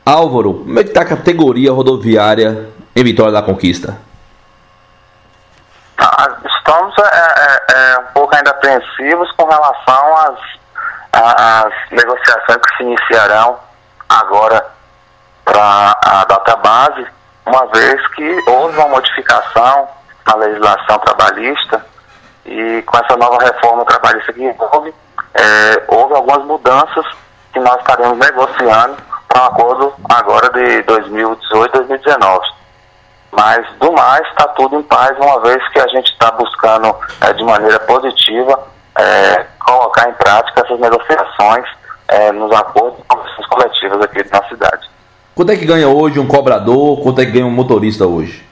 Álvaro, como é que está a categoria rodoviária em Vitória da Conquista? Estamos um pouco ainda apreensivos com relação às negociações que se iniciarão agora para a database, uma vez que houve uma modificação na legislação trabalhista e com essa nova reforma trabalhista que houve algumas mudanças que nós estaremos negociando para um acordo agora de 2018-2019. Mas, do mais, está tudo em paz, uma vez que a gente está buscando, de maneira positiva, colocar em prática essas negociações nos acordos e convenções coletivas aqui na cidade. Quanto é que ganha hoje um cobrador? Quanto é que ganha um motorista hoje?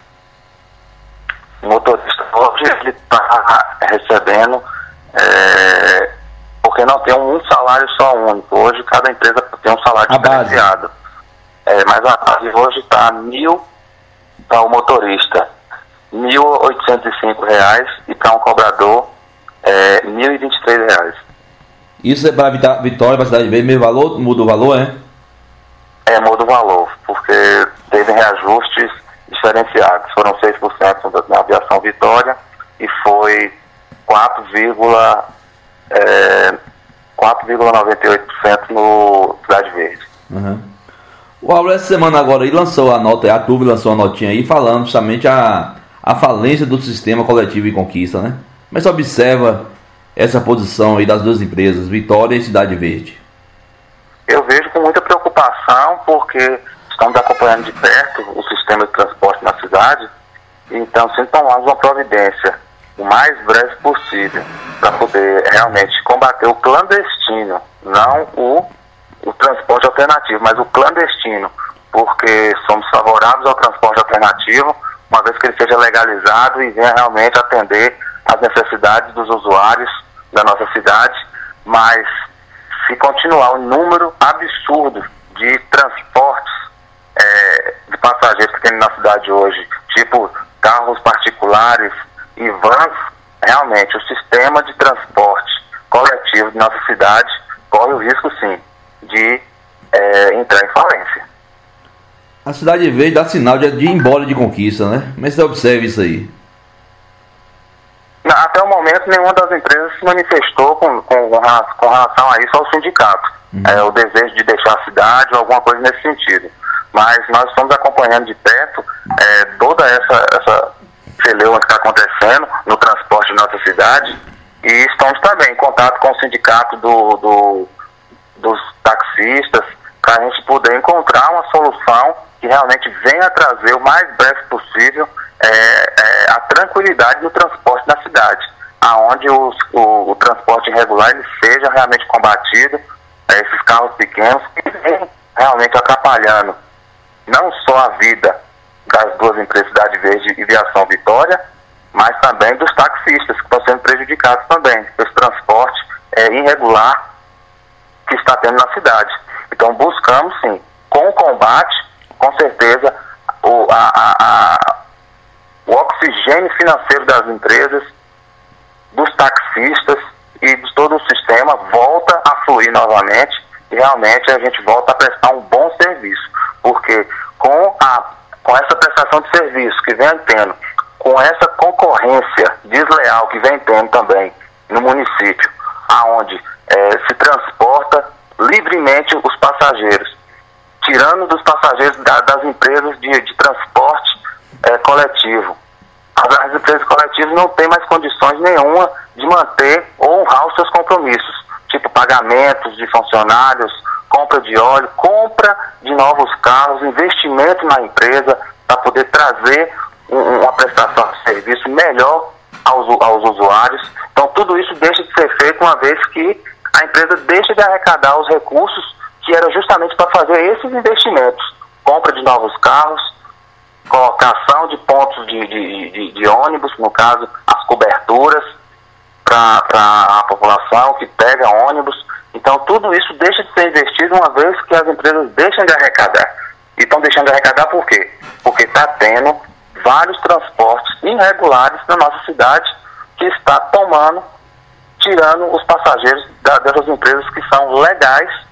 O motorista hoje ele está recebendo, porque não tem um salário só único. Hoje cada empresa tem um salário diferenciado. Mas a base hoje está R$1.000 para o motorista, R$1.805, e para um cobrador R$1.023. Isso é para Vitória, para a cidade mesmo, mesmo valor? Muda o valor, muda o valor, porque teve reajustes diferenciados. Foram 6% na aviação Vitória e foi 4,98% no Cidade Verde. Uhum. O Álvaro, essa semana agora, ele lançou a nota, a TUV lançou a notinha aí, falando justamente a falência do sistema coletivo e conquista, né? Mas você observa essa posição aí das duas empresas, Vitória e Cidade Verde? Eu vejo com muita preocupação, porque estamos acompanhando de perto o sistema de transporte na cidade, então sempre tomamos uma providência o mais breve possível para poder realmente combater o clandestino, não o transporte alternativo, mas o clandestino, porque somos favoráveis ao transporte alternativo, uma vez que ele seja legalizado e venha realmente atender às necessidades dos usuários da nossa cidade. Mas se continuar o número absurdo de transportes de passageiros que tem na cidade hoje, tipo carros particulares e vans, realmente o sistema de transporte coletivo de nossa cidade corre o risco, sim, de entrar em falência. A Cidade Verde dá sinal de ir embora de conquista, né? Mas você observa isso aí? Até o momento, nenhuma das empresas se manifestou com relação a isso ao sindicato. O desejo de deixar a cidade ou alguma coisa nesse sentido. Mas nós estamos acompanhando de perto toda essa celeuma que está acontecendo no transporte de nossa cidade, e estamos também em contato com o sindicato dos taxistas, para a gente poder encontrar uma solução que realmente venha trazer o mais breve possível a tranquilidade no transporte na cidade, aonde o transporte irregular ele seja realmente combatido, esses carros pequenos que vêm realmente atrapalhando não só a vida das duas empresas, Cidade Verde e Viação Vitória, mas também dos taxistas, que estão sendo prejudicados também, pelo transporte irregular que está tendo na cidade. Então buscamos, sim, com o combate, com certeza, o oxigênio financeiro das empresas, dos taxistas e de todo o sistema volta a fluir novamente, e realmente a gente volta a prestar um bom serviço, porque com essa prestação de serviço que vem tendo, com essa concorrência desleal que vem tendo também no município, aonde se transporta livremente os passageiros, tirando dos passageiros das empresas de transporte coletivo. As empresas coletivas não têm mais condições nenhuma de manter ou honrar os seus compromissos, tipo pagamentos de funcionários, compra de óleo, compra de novos carros, investimento na empresa para poder trazer uma prestação de serviço melhor aos usuários. Então tudo isso deixa de ser feito, uma vez que a empresa deixa de arrecadar os recursos que era justamente para fazer esses investimentos, compra de novos carros, colocação de pontos de ônibus, no caso as coberturas para a população que pega ônibus. Então tudo isso deixa de ser investido, uma vez que as empresas deixam de arrecadar. E estão deixando de arrecadar por quê? Porque está tendo vários transportes irregulares na nossa cidade que está tirando os passageiros dessas empresas que são legais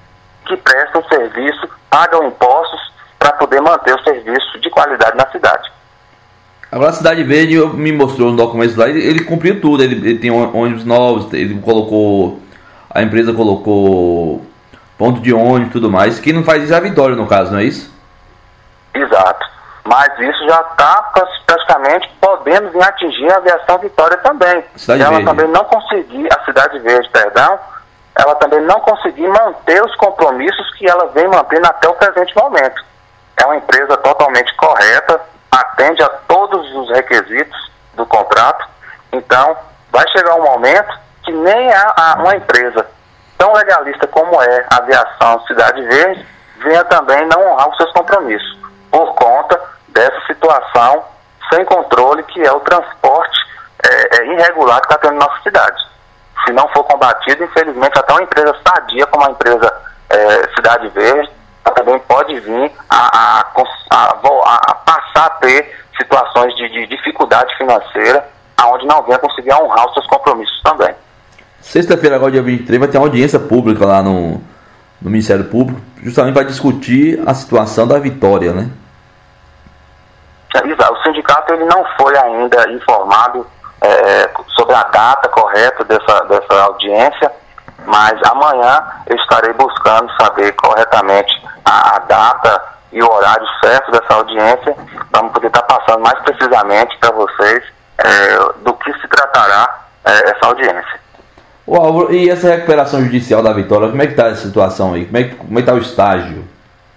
que prestam serviço, pagam impostos para poder manter o serviço de qualidade na cidade. Agora a Cidade Verde me mostrou no documento lá, ele cumpriu tudo, ele tem ônibus novos, a empresa colocou ponto de ônibus e tudo mais. Quem não faz isso é a Vitória, no caso, não é isso? Exato. Mas isso já está praticamente podendo atingir a aviação Vitória também. Cidade Verde. Também não conseguir, a Cidade Verde, perdão, ela também não conseguir manter os compromissos que ela vem mantendo até o presente momento. É uma empresa totalmente correta, atende a todos os requisitos do contrato, então vai chegar um momento que nem uma empresa tão legalista como é a aviação Cidade Verde venha também não honrar os seus compromissos, por conta dessa situação sem controle que é o transporte irregular que está tendo na nossa cidade. Se não for combatido, infelizmente, até uma empresa sadia como a empresa Cidade Verde também pode vir a passar a ter situações de dificuldade financeira, onde não venha conseguir honrar os seus compromissos também. Sexta-feira, agora dia 23, vai ter uma audiência pública lá no Ministério Público, justamente para discutir a situação da Vitória, né? Exato. O sindicato ele não foi ainda informado sobre a data correta dessa audiência, mas amanhã eu estarei buscando saber corretamente a data e o horário certo dessa audiência, para poder estar passando mais precisamente para vocês do que se tratará essa audiência. Álvaro, e essa recuperação judicial da Vitória, como é que está essa situação aí? Como é que está o estágio?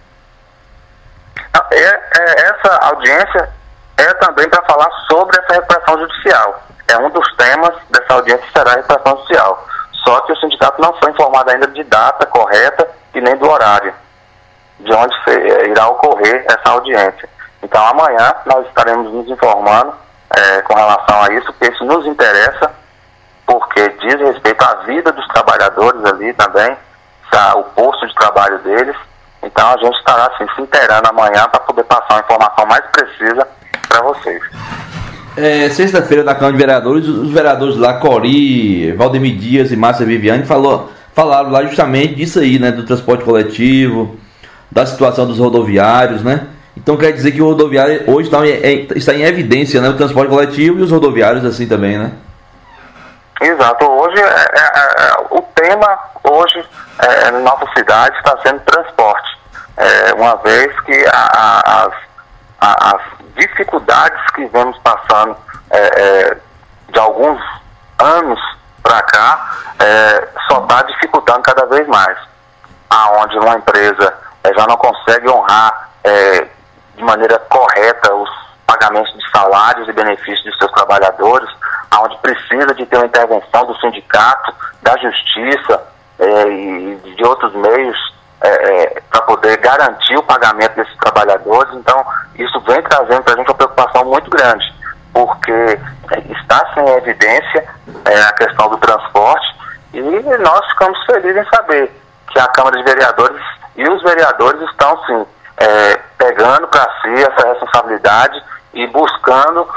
Essa audiência é também para falar sobre essa recuperação judicial. É um dos temas dessa audiência, será a recuperação judicial. Só que o sindicato não foi informado ainda de data correta e nem do horário de onde irá ocorrer essa audiência. Então amanhã nós estaremos nos informando com relação a isso, porque isso nos interessa, porque diz respeito à vida dos trabalhadores ali também, o posto de trabalho deles. Então a gente estará assim, se inteirando amanhã para poder passar uma informação mais precisa para vocês. Sexta-feira na Câmara de Vereadores, os vereadores lá, Cori, Valdemir Dias e Márcia Viviane, falaram lá justamente disso aí, né, do transporte coletivo, da situação dos rodoviários, né? Então quer dizer que o rodoviário hoje está em evidência, né, o transporte coletivo e os rodoviários assim também, né? Exato. Hoje, o tema hoje na nossa cidade está sendo transporte. Uma vez que as dificuldades que vemos passando de alguns anos para cá só está dificultando cada vez mais. Aonde uma empresa já não consegue honrar de maneira correta os pagamentos de salários e benefícios de seus trabalhadores, onde precisa de ter uma intervenção do sindicato, da justiça e de outros meios para poder garantir o pagamento desses trabalhadores. Então, isso vem trazendo para a gente uma preocupação muito grande, porque está sem evidência a questão do transporte, e nós ficamos felizes em saber que a Câmara de Vereadores e os vereadores estão, sim, pegando para si essa responsabilidade e buscando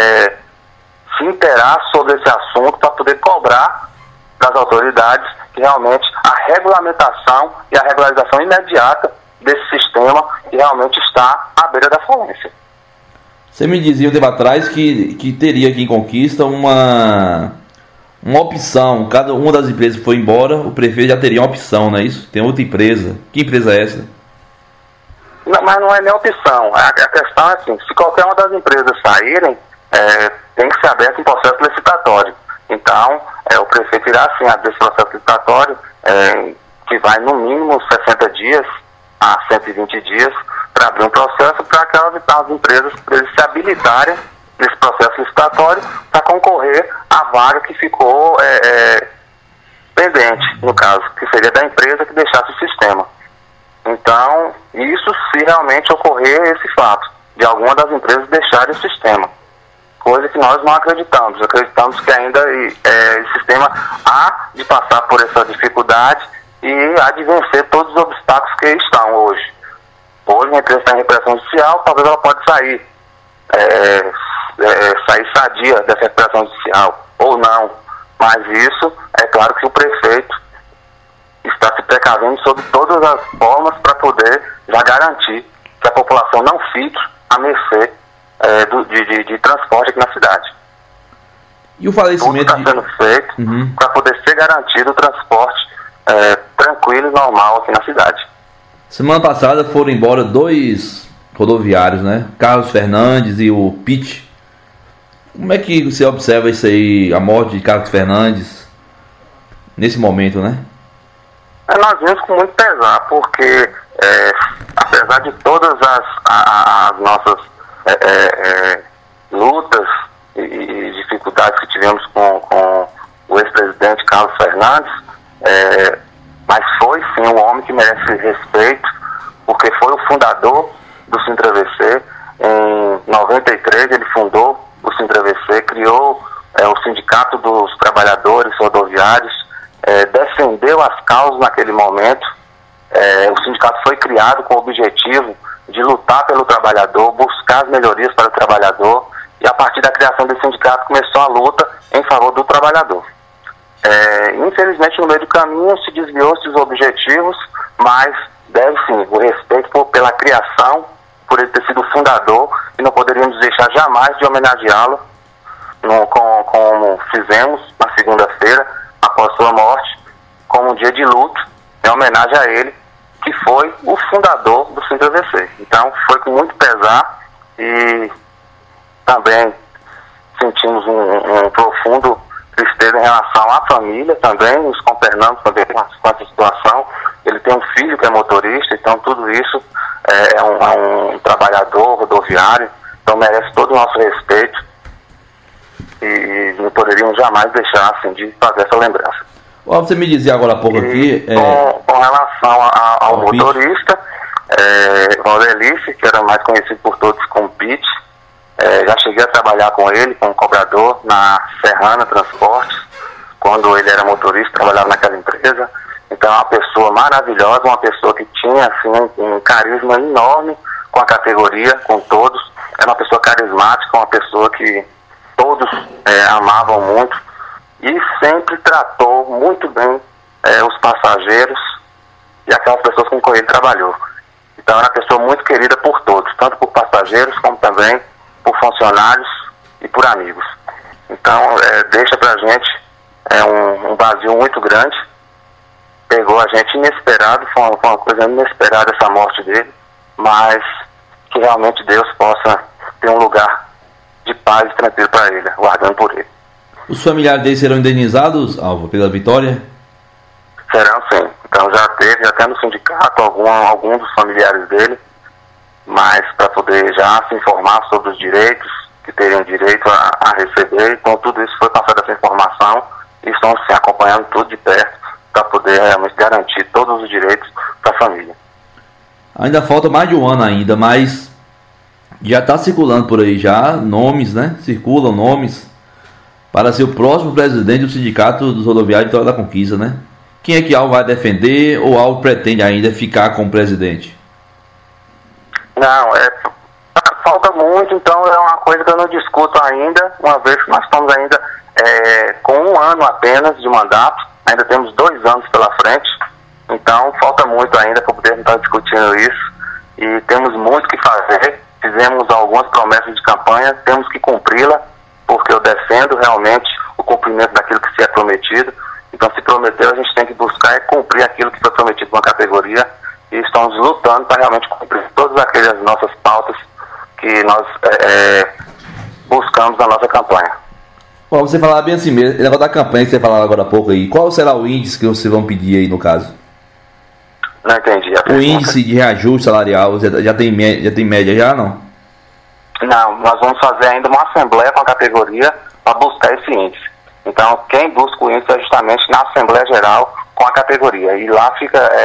se inteirar sobre esse assunto para poder cobrar das autoridades que realmente a regulamentação e a regularização imediata desse sistema que realmente está à beira da falência. Você me dizia um tempo atrás que teria aqui em Conquista uma opção, cada uma das empresas que foi embora, o prefeito já teria uma opção, não é isso? Tem outra empresa. Que empresa é essa? Não, mas não é nem opção. A questão é assim, se qualquer uma das empresas saírem, tem que ser aberto um processo licitatório. Então, o prefeito irá sim abrir esse processo licitatório, que vai no mínimo 60 dias a 120 dias, para abrir um processo para aquelas empresas se habilitarem nesse processo licitatório para concorrer à vaga que ficou pendente, no caso, que seria da empresa que deixasse o sistema. Então, isso se realmente ocorrer esse fato, de alguma das empresas deixarem o sistema. Coisa que nós não acreditamos. Acreditamos que ainda esse sistema há de passar por essa dificuldade e há de vencer todos os obstáculos que estão hoje. Hoje, a empresa está em recuperação judicial, talvez ela pode sair sadia dessa recuperação judicial, ou não. Mas isso, é claro que o prefeito já se precavendo sobre todas as formas para poder já garantir que a população não fique à mercê de transporte aqui na cidade. E o falecimento tudo está sendo feito para poder ser garantido o transporte tranquilo e normal aqui na cidade. Semana passada foram embora 2 rodoviários, né? Carlos Fernandes e o Pitt. Como é que você observa isso aí, a morte de Carlos Fernandes, nesse momento, né? Nós vimos com muito pesar, porque apesar de todas as nossas lutas e dificuldades que tivemos com o ex-presidente Carlos Fernandes, mas foi sim um homem que merece respeito, porque foi o fundador do Sintra-VC. Em 93 ele fundou o Sintra-VC, criou o Sindicato dos Trabalhadores Rodoviários, defendeu as causas naquele momento. O sindicato foi criado com o objetivo de lutar pelo trabalhador, buscar as melhorias para o trabalhador, e a partir da criação desse sindicato começou a luta em favor do trabalhador. Infelizmente, no meio do caminho se desviou esses objetivos, mas deve sim o respeito pela criação, por ele ter sido o fundador, e não poderíamos deixar jamais de homenageá-lo como fizemos na segunda-feira, após sua morte, como um dia de luto, em homenagem a ele, que foi o fundador do Sintra-VC. Então, foi com muito pesar, e também sentimos um profundo tristeza em relação à família também, nos consternamos também com essa situação. Ele tem um filho que é motorista, então tudo isso é um trabalhador rodoviário, então merece todo o nosso respeito, e não poderíamos jamais deixar assim, de fazer essa lembrança. Você me dizia agora há pouco aqui... Com relação ao motorista, Valdelice, que era mais conhecido por todos como Pitt, já cheguei a trabalhar com ele, como cobrador, na Serrana Transportes, quando ele era motorista, trabalhava naquela empresa. Então é uma pessoa maravilhosa, uma pessoa que tinha assim, um carisma enorme com a categoria, com todos. Era uma pessoa carismática, uma pessoa que todos amavam muito, e sempre tratou muito bem os passageiros e aquelas pessoas com quem ele trabalhou. Então era uma pessoa muito querida por todos, tanto por passageiros como também por funcionários e por amigos. Então deixa pra gente um vazio muito grande. Pegou a gente inesperado, foi uma coisa inesperada essa morte dele, mas que realmente Deus possa ter um lugar de paz e tranquilo para ele, guardando por ele. Os familiares dele serão indenizados, Alvo, pela vitória? Serão sim. Então já teve até no sindicato algum dos familiares dele, mas para poder já se informar sobre os direitos que teriam direito a receber. Então tudo isso foi passado essa informação, e estão se acompanhando tudo de perto para poder realmente garantir todos os direitos para a família. Ainda falta mais de um ano ainda, mas já está circulando por aí já nomes, né? Circulam nomes para ser o próximo presidente do Sindicato dos Rodoviários de Vitória da Conquista, né? Quem é que Alvo vai defender, ou Alvo pretende ainda ficar como presidente? Não, falta muito, então é uma coisa que eu não discuto ainda, uma vez que nós estamos ainda com um ano apenas de mandato, ainda temos 2 anos pela frente, então falta muito ainda para podermos estar discutindo isso, e temos muito que fazer. Fizemos algumas promessas de campanha, temos que cumpri-la, porque eu defendo realmente o cumprimento daquilo que se é prometido. Então, se prometeu, a gente tem que buscar cumprir aquilo que foi prometido com a categoria, e estamos lutando para realmente cumprir todas aquelas nossas pautas que nós buscamos na nossa campanha. Bom, você falava bem assim mesmo, o negócio da campanha que você falava agora há pouco aí, qual será o índice que vocês vão pedir aí no caso? Não entendi. O índice de reajuste salarial, já tem média já, não? Não, nós vamos fazer ainda uma assembleia com a categoria para buscar esse índice. Então, quem busca o índice é justamente na Assembleia Geral com a categoria. E lá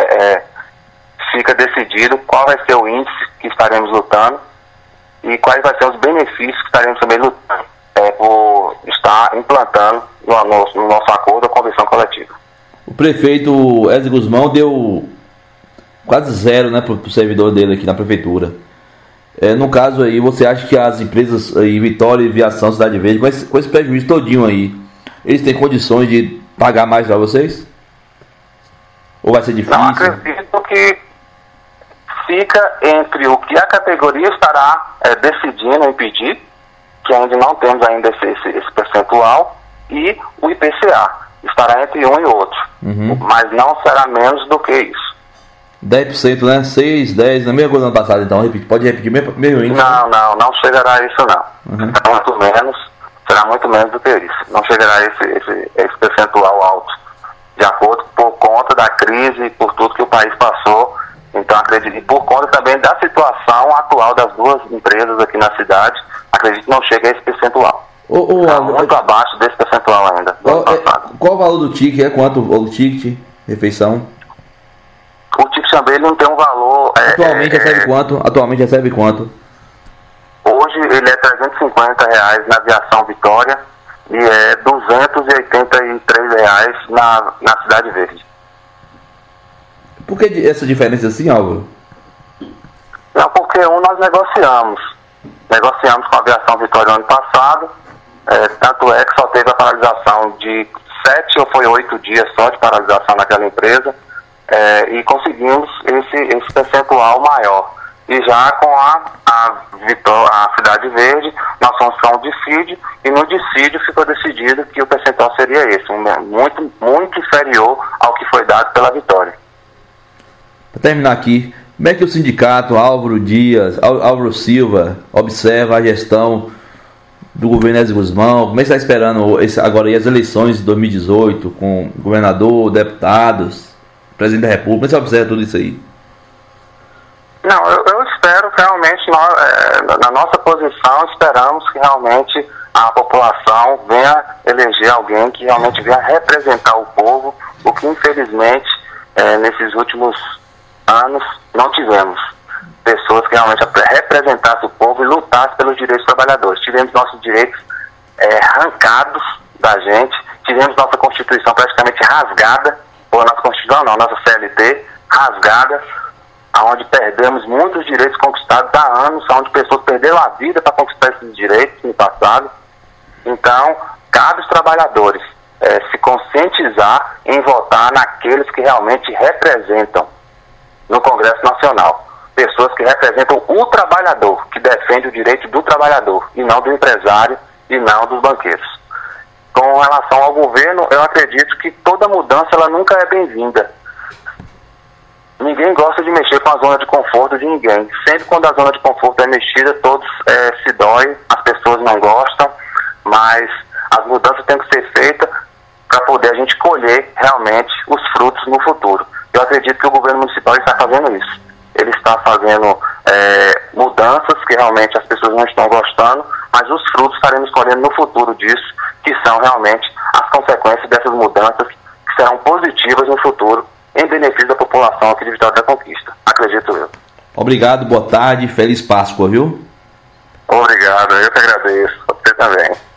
fica decidido qual vai ser o índice que estaremos lutando e quais vai ser os benefícios que estaremos também lutando por estar implantando no nosso acordo a convenção coletiva. O prefeito Ezio Guzmão deu quase 0, né, para o servidor dele aqui na prefeitura. No caso aí, você acha que as empresas aí, Vitória, Viação, Cidade Verde, com esse prejuízo todinho aí, eles têm condições de pagar mais para vocês? Ou vai ser difícil? Não, acredito que fica entre o que a categoria estará decidindo impedir, que ainda não temos ainda esse percentual, e o IPCA. Estará entre um e outro. Mas não será menos do que isso. 10%, né? 6, 10, na mesma coisa do ano passado, então. Pode repetir mesmo índice? Não chegará a isso, não. Será muito menos do que isso. Não chegará a esse percentual alto, de acordo por conta da crise e por tudo que o país passou. Então, acredito, e por conta também da situação atual das duas empresas aqui na cidade, acredito que não chega a esse percentual. Muito abaixo desse percentual ainda. Qual o valor do ticket? Quanto o ticket, refeição? O ticket também ele não tem um valor... Atualmente recebe quanto? Hoje ele é R$350 na Aviação Vitória e é R$283 na Cidade Verde. Por que essa diferença assim, Álvaro? Não, porque nós negociamos. Negociamos com a Aviação Vitória no ano passado, tanto é que só teve a paralisação de 7 ou foi 8 dias só de paralisação naquela empresa, e conseguimos esse percentual maior. E já com a Cidade Verde, nós fomos para um dissídio, e no dissídio ficou decidido que o percentual seria esse, muito, muito inferior ao que foi dado pela Vitória. Para terminar aqui, como é que o sindicato Álvaro Silva observa a gestão do governo Ezio Guzmão? Como é que está esperando agora as eleições de 2018 com governador, deputados, presidente da República? Como é que você observa tudo isso aí? Não, eu espero que realmente, na nossa posição, esperamos que realmente a população venha eleger alguém que realmente venha representar o povo, o que infelizmente nesses últimos anos não tivemos. Pessoas que realmente representassem o povo e lutassem pelos direitos dos trabalhadores. Tivemos nossos direitos arrancados da gente, tivemos nossa Constituição praticamente rasgada, ou nossa Constituição não, nossa CLT rasgada, onde perdemos muitos direitos conquistados há anos, onde pessoas perderam a vida para conquistar esses direitos no passado. Então, cabe aos trabalhadores se conscientizar em votar naqueles que realmente representam no Congresso Nacional. Pessoas que representam o trabalhador, que defende o direito do trabalhador, e não do empresário, e não dos banqueiros. Com relação ao governo, eu acredito que toda mudança ela nunca é bem-vinda. Ninguém gosta de mexer com a zona de conforto de ninguém. Sempre quando a zona de conforto é mexida, todos se doem, as pessoas não gostam, mas as mudanças têm que ser feitas para poder a gente colher realmente os frutos no futuro. Eu acredito que o governo municipal está fazendo isso. Ele está fazendo mudanças que realmente as pessoas não estão gostando, mas os frutos estaremos colhendo no futuro disso, que são realmente as consequências dessas mudanças que serão positivas no futuro, em benefício da população aqui de Vitória da Conquista. Acredito eu. Obrigado, boa tarde, feliz Páscoa, viu? Obrigado, eu que agradeço. Você também.